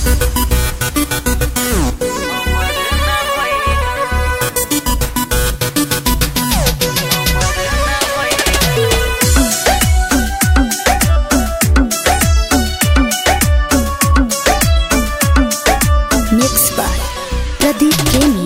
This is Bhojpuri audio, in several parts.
Mixed by Pradeep Gaming.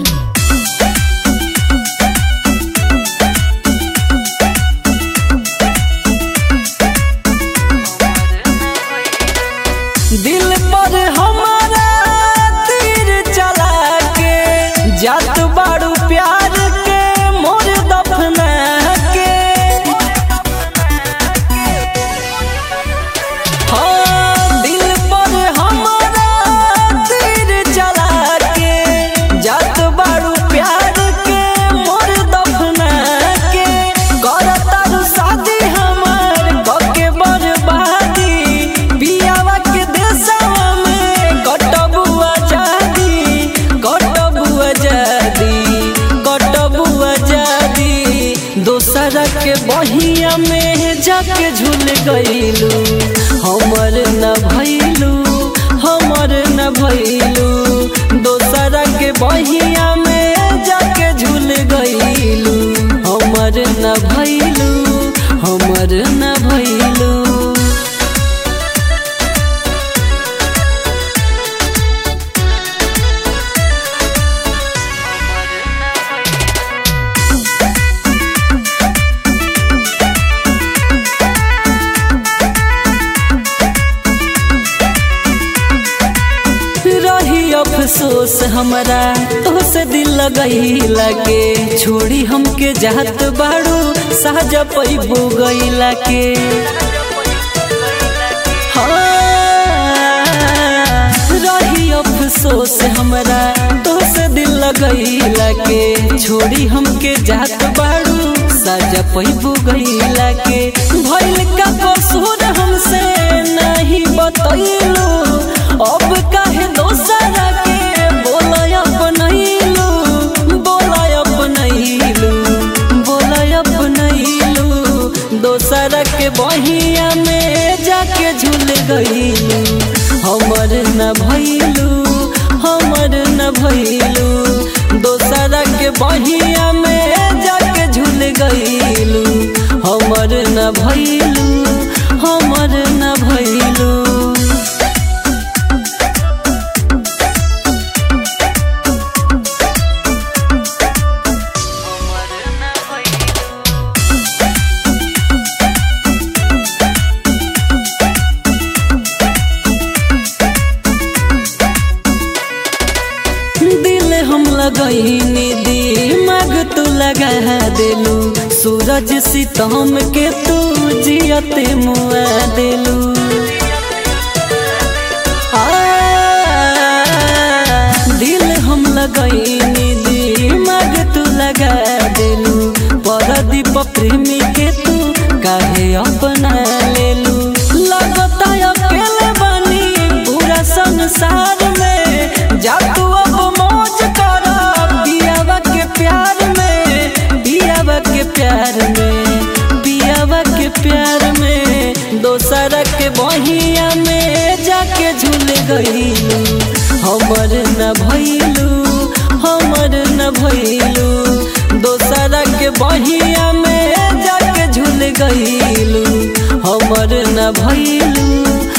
दिल पर हमारा तीर चला के जात बाड़ू प्यार के मोर दफना के। हाँ, दिल पर हमारा तीर चला के जात बाड़ू प्यार के मोर दफना के। करतारू शादी हमार कके बर्बादी पियावा के देशवा में कटबू आजादी दोसरा के बहिया में जाके झूल गईलू। हमर न भइलू दोसरा के बहिया में जाके झूल गईलू। हमर न भइलू रही अफसोस हमरा तोहसे दिल लगैला के। छोड़ी हमके जात बाड़ू साजा पैबू गईला के। हाँ, रही अफसोस हमरा तोहसे दिल लगैला के। छोड़ी हमके जात बाड़ू साजा पैबू गईला के। भइल का कसूर हमसे नहीं बतैलू, अब काहे दोसरा के बोला अपनैलू। दोसरा के बहिया में जाके झूल गईलू। हमर न भइलू दोसरा के बहिया में जाके झूल गईलू। हमर न भइलू दिल हम लगईनी दिमाग तू लगा देलू। सूरज सितम के तू जियते मुआ देलू। दिल हम लगईनी दिमाग तू लगा देलू। परदीप प्रेमी के तू काहे अपना लेलू। लगता अकेले बनी पूरा संसार में, जा तू अब मौज कर पियावा के प्यार में दोसरा के बहिया में जाके झूल गईलू। हमर न भइलू दोसरा के बहिया में जाके झूल गईलू। हमर न भइलू